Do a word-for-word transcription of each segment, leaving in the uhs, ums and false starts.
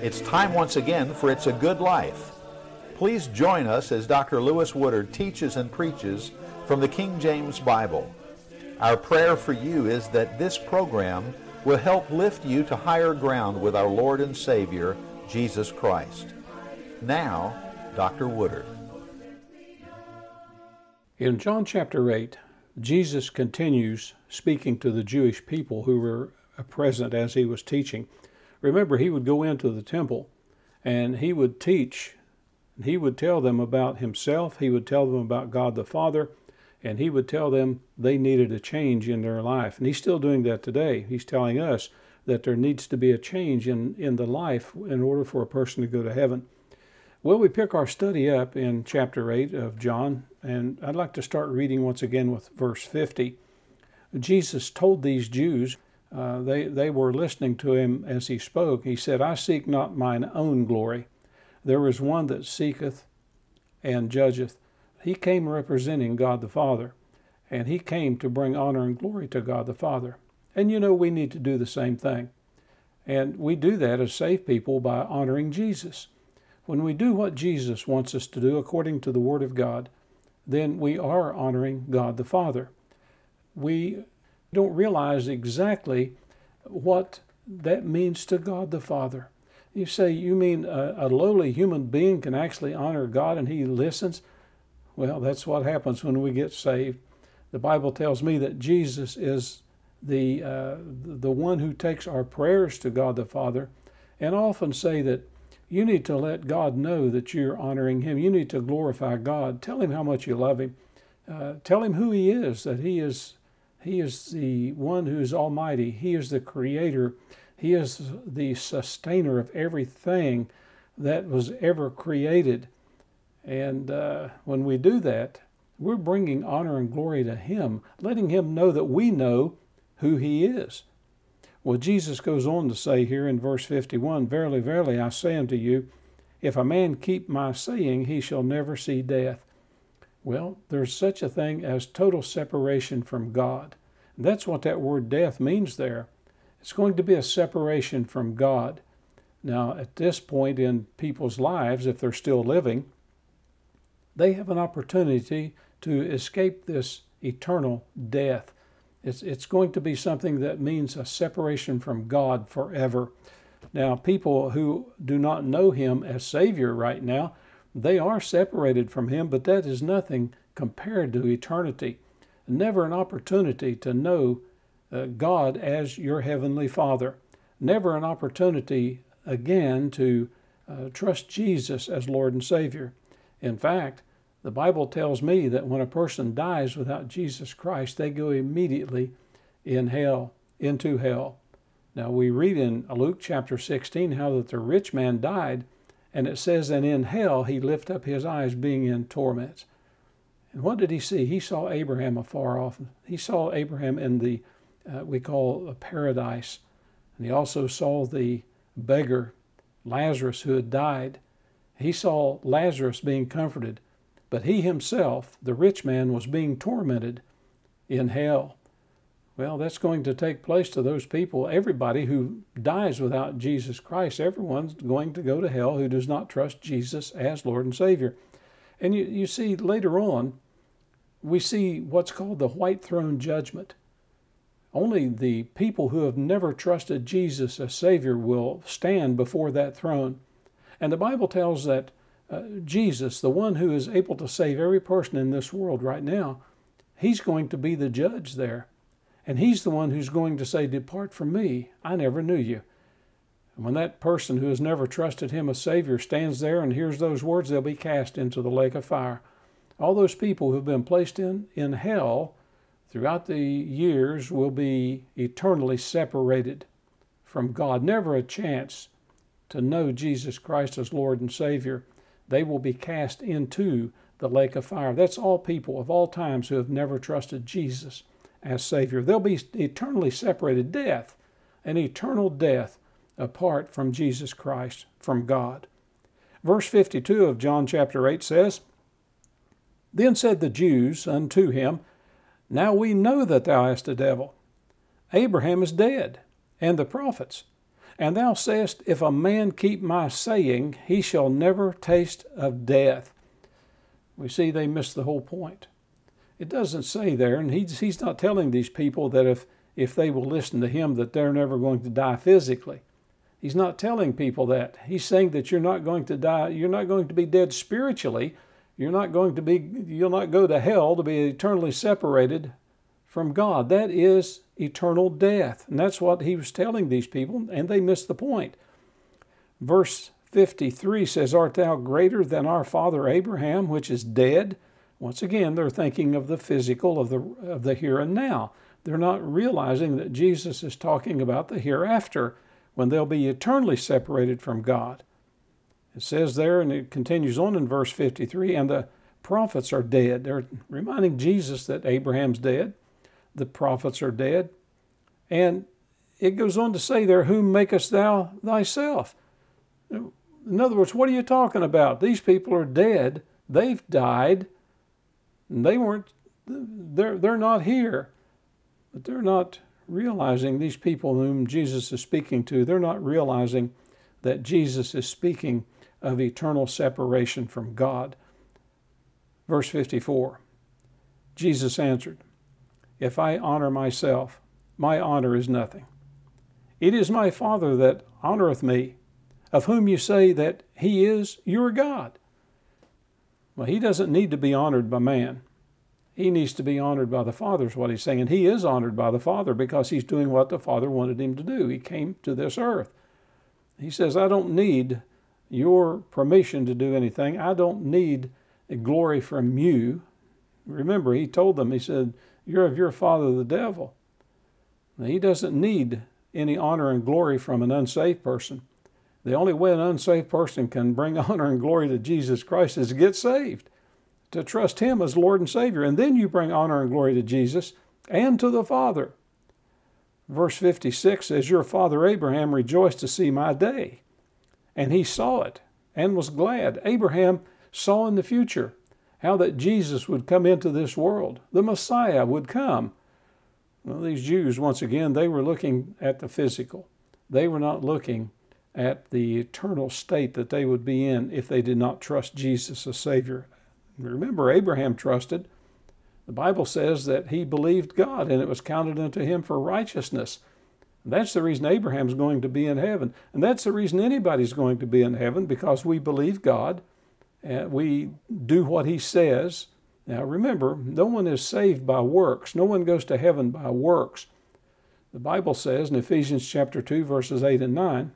It's time once again for It's a Good Life. Please join us as Doctor Lewis Woodard teaches and preaches from the King James Bible. Our prayer for you is that this program will help lift you to higher ground with our Lord and Savior, Jesus Christ. Now, Doctor Woodard. In John chapter eight, Jesus continues speaking to the Jewish people who were present as he was teaching. Remember, he would go into the temple and he would teach. He would tell them about himself. He would tell them about God the Father. And he would tell them they needed a change in their life. And he's still doing that today. He's telling us that there needs to be a change in, in the life in order for a person to go to heaven. Well, we pick our study up in chapter eight of John. And I'd like to start reading once again with verse fifty. Jesus told these Jews, Uh, they, they were listening to him as he spoke. He said, I seek not mine own glory. There is one that seeketh and judgeth. He came representing God the Father, and he came to bring honor and glory to God the Father. And you know, we need to do the same thing. And we do that as saved people by honoring Jesus. When we do what Jesus wants us to do according to the Word of God, then we are honoring God the Father. We don't realize exactly what that means to God the Father. You say, you mean a, a lowly human being can actually honor God and he listens? Well, that's what happens when we get saved. The Bible tells me that Jesus is the uh, the one who takes our prayers to God the Father, and I often say that you need to let God know that you're honoring him. You need to glorify God. Tell him how much you love him. Uh, tell him who he is, that he is He is the one who is almighty. He is the creator. He is the sustainer of everything that was ever created. And uh, when we do that, we're bringing honor and glory to him, letting him know that we know who he is. Well, Jesus goes on to say here in verse fifty-one, Verily, verily, I say unto you, if a man keep my saying, he shall never see death. Well, there's such a thing as total separation from God. And that's what that word death means there. It's going to be a separation from God. Now, at this point in people's lives, if they're still living, they have an opportunity to escape this eternal death. It's, it's going to be something that means a separation from God forever. Now, people who do not know him as Savior right now, they are separated from him, but that is nothing compared to eternity. Never an opportunity to know uh, God as your heavenly Father. Never an opportunity again to uh, trust Jesus as Lord and Savior. In fact, the Bible tells me that when a person dies without Jesus Christ, they go immediately in hell, into hell. Now we read in Luke chapter sixteen how that the rich man died, and it says, and in hell he lift up his eyes, being in torments. And what did he see? He saw Abraham afar off. He saw Abraham in the, uh, we call a paradise. And he also saw the beggar, Lazarus, who had died. He saw Lazarus being comforted. But he himself, the rich man, was being tormented in hell. Well, that's going to take place to those people. Everybody who dies without Jesus Christ, everyone's going to go to hell who does not trust Jesus as Lord and Savior. And you, you see, later on, we see what's called the white throne judgment. Only the people who have never trusted Jesus as Savior will stand before that throne. And the Bible tells that uh, Jesus, the one who is able to save every person in this world right now, he's going to be the judge there. And he's the one who's going to say, depart from me, I never knew you. And when that person who has never trusted him as Savior stands there and hears those words, they'll be cast into the lake of fire. All those people who've been placed in, in hell throughout the years will be eternally separated from God. Never a chance to know Jesus Christ as Lord and Savior. They will be cast into the lake of fire. That's all people of all times who have never trusted Jesus as Savior. They'll be eternally separated, death, an eternal death apart from Jesus Christ, from God. Verse fifty-two of John chapter eight says, Then said the Jews unto him, Now we know that thou hast a devil. Abraham is dead, and the prophets, And thou sayest, if a man keep my saying, he shall never taste of death. We see they missed the whole point. It doesn't say there, and he's, he's not telling these people that if, if they will listen to him that they're never going to die physically. He's not telling people that. He's saying that you're not going to die, you're not going to be dead spiritually. You're not going to be, you'll not go to hell to be eternally separated from God. That is eternal death. And that's what he was telling these people, and they missed the point. Verse fifty-three says, art thou greater than our father Abraham, which is dead? Once again, they're thinking of the physical, of the, of the here and now. They're not realizing that Jesus is talking about the hereafter, when they'll be eternally separated from God. It says there, and it continues on in verse fifty-three, and the prophets are dead. They're reminding Jesus that Abraham's dead, the prophets are dead. And it goes on to say there, whom makest thou thyself? In other words, what are you talking about? These people are dead. They've died. And they weren't, they're, they're not here. But they're not realizing, these people whom Jesus is speaking to, they're not realizing that Jesus is speaking of eternal separation from God. Verse fifty-four, Jesus answered, if I honor myself, my honor is nothing. It is my Father that honoreth me, of whom you say that he is your God. Well, he doesn't need to be honored by man. He needs to be honored by the Father, is what he's saying. And he is honored by the Father because he's doing what the Father wanted him to do. He came to this earth. He says, I don't need your permission to do anything. I don't need glory from you. Remember, he told them, he said, you're of your father, the devil. Now, he doesn't need any honor and glory from an unsaved person. The only way an unsaved person can bring honor and glory to Jesus Christ is to get saved, to trust him as Lord and Savior. And then you bring honor and glory to Jesus and to the Father. Verse fifty-six says, your father Abraham rejoiced to see my day, and he saw it and was glad. Abraham saw in the future how that Jesus would come into this world. The Messiah would come. Well, these Jews, once again, they were looking at the physical. They were not looking at the eternal state that they would be in if they did not trust Jesus as Savior. Remember, Abraham trusted. The Bible says that he believed God and it was counted unto him for righteousness. And that's the reason Abraham's going to be in heaven. And that's the reason anybody's going to be in heaven, because we believe God and we do what he says. Now remember, no one is saved by works. No one goes to heaven by works. The Bible says in Ephesians chapter two, verses eight and nine,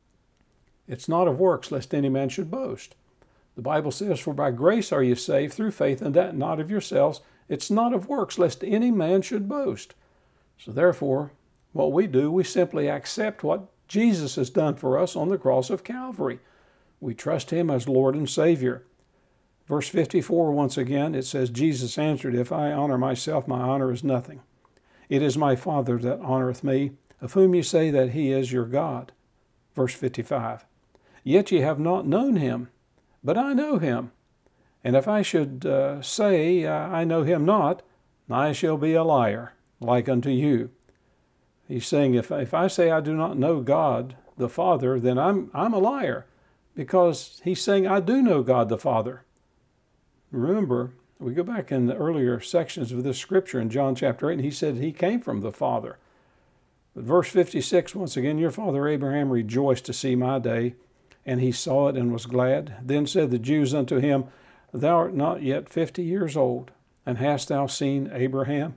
it's not of works, lest any man should boast. The Bible says, for by grace are you saved through faith, and that not of yourselves. It's not of works, lest any man should boast. So therefore, what we do, we simply accept what Jesus has done for us on the cross of Calvary. We trust him as Lord and Savior. Verse fifty-four, once again, it says, Jesus answered, if I honor myself, my honor is nothing. It is my Father that honoreth me, of whom you say that he is your God. Verse fifty-five, yet ye have not known him, but I know him. And if I should uh, say, uh, I know him not, I shall be a liar, like unto you. He's saying, if, if I say I do not know God, the Father, then I'm, I'm a liar, because he's saying I do know God the Father. Remember, we go back in the earlier sections of this scripture in John chapter eight, and he said he came from the Father. But verse fifty-six, once again, your father Abraham rejoiced to see my day, and he saw it and was glad. Then said the Jews unto him, thou art not yet fifty years old, and hast thou seen Abraham?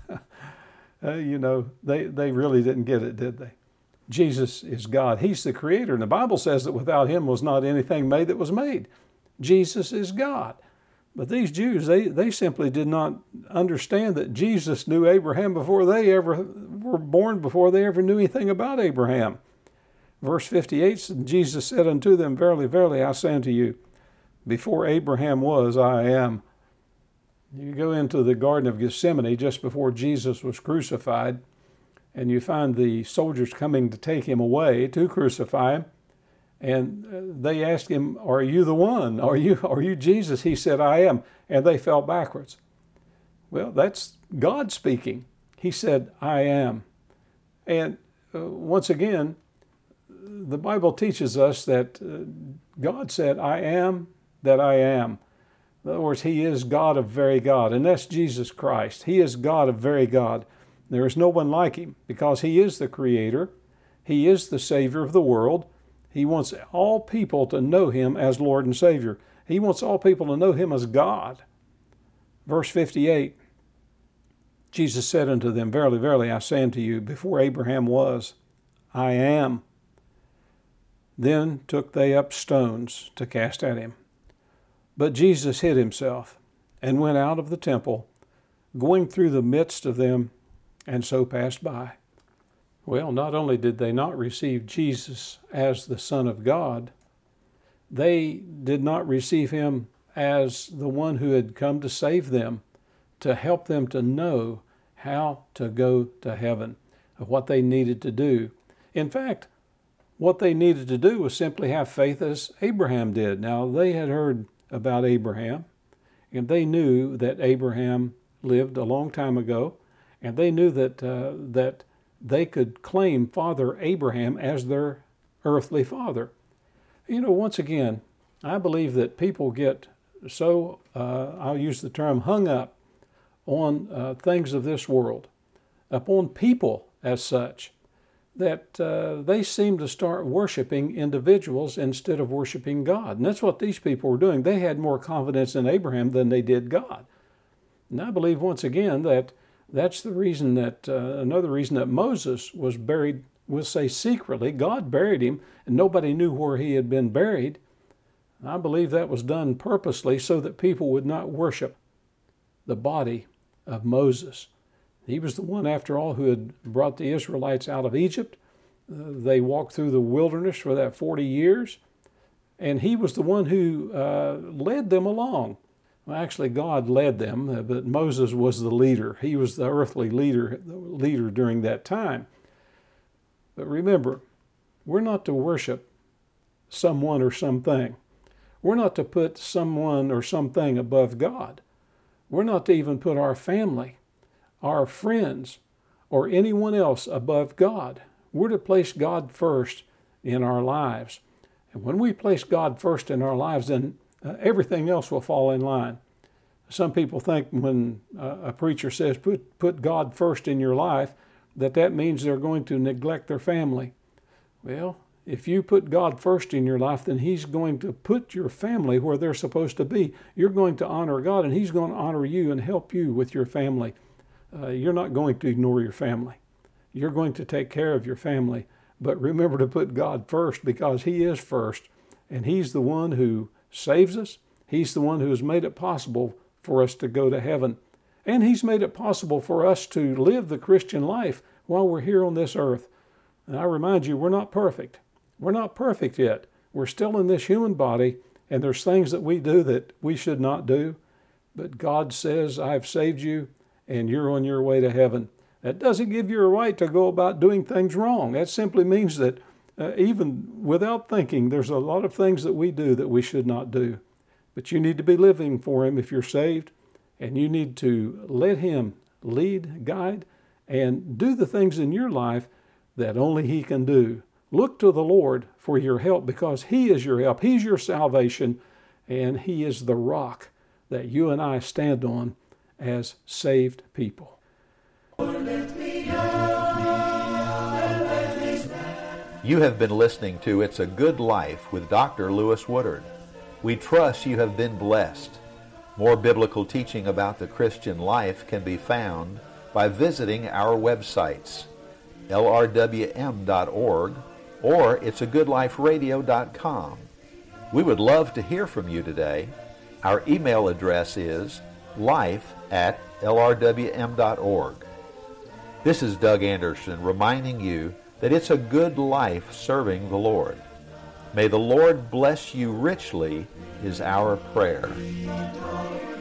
uh, you know, they, they really didn't get it, did they? Jesus is God. He's the creator. And the Bible says that without him was not anything made that was made. Jesus is God. But these Jews, they, they simply did not understand that Jesus knew Abraham before they ever were born, before they ever knew anything about Abraham. Verse fifty-eight, Jesus said unto them, verily, verily, I say unto you, before Abraham was, I am. You go into the Garden of Gethsemane just before Jesus was crucified, and you find the soldiers coming to take him away to crucify him. And they asked him, are you the one? Are you, are you Jesus? He said, I am. And they fell backwards. Well, that's God speaking. He said, I am. And uh, once again, the Bible teaches us that uh, God said, I am that I am. In other words, He is God of very God, and that's Jesus Christ. He is God of very God. There is no one like Him because He is the Creator. He is the Savior of the world. He wants all people to know Him as Lord and Savior. He wants all people to know Him as God. Verse fifty-eight, Jesus said unto them, Verily, verily, I say unto you, before Abraham was, I am. Then took they up stones to cast at Him. But Jesus hid Himself and went out of the temple, going through the midst of them, and so passed by. Well, not only did they not receive Jesus as the Son of God, they did not receive Him as the one who had come to save them, to help them to know how to go to heaven, what they needed to do. In fact, what they needed to do was simply have faith as Abraham did. Now, they had heard about Abraham, and they knew that Abraham lived a long time ago, and they knew that uh, that they could claim Father Abraham as their earthly father. You know, once again, I believe that people get so, uh, I'll use the term, hung up on uh, things of this world, upon people as such, that uh, they seem to start worshiping individuals instead of worshiping God. And that's what these people were doing. They had more confidence in Abraham than they did God. And I believe, once again, that that's the reason that, uh, another reason that Moses was buried, we'll say secretly. God buried him, and nobody knew where he had been buried. I believe that was done purposely so that people would not worship the body of Moses. He was the one, after all, who had brought the Israelites out of Egypt. Uh, they walked through the wilderness for that forty years, and he was the one who uh, led them along. Well, actually, God led them, uh, but Moses was the leader. He was the earthly leader, the leader during that time. But remember, we're not to worship someone or something. We're not to put someone or something above God. We're not to even put our family, our friends, or anyone else above God. We're to place God first in our lives. And when we place God first in our lives, then uh, everything else will fall in line. Some people think when uh, a preacher says, put, put God first in your life, that that means they're going to neglect their family. Well, if you put God first in your life, then He's going to put your family where they're supposed to be. You're going to honor God, and He's going to honor you and help you with your family. Uh, you're not going to ignore your family. You're going to take care of your family. But remember to put God first, because He is first, and He's the one who saves us. He's the one who has made it possible for us to go to heaven. And He's made it possible for us to live the Christian life while we're here on this earth. And I remind you, we're not perfect. We're not perfect yet. We're still in this human body, and there's things that we do that we should not do. But God says, I've saved you, and you're on your way to heaven. That doesn't give you a right to go about doing things wrong. That simply means that uh, even without thinking, there's a lot of things that we do that we should not do. But you need to be living for Him if you're saved, and you need to let Him lead, guide, and do the things in your life that only He can do. Look to the Lord for your help, because He is your help. He's your salvation, and He is the rock that you and I stand on as saved people. You have been listening to It's a Good Life with Doctor Lewis Woodard. We trust you have been blessed. More biblical teaching about the Christian life can be found by visiting our websites, L R W M dot org or it's a good life radio dot com. We would love to hear from you today. Our email address is life at L R W M dot org. This is Doug Anderson reminding you that it's a good life serving the Lord. May the Lord bless you richly is our prayer.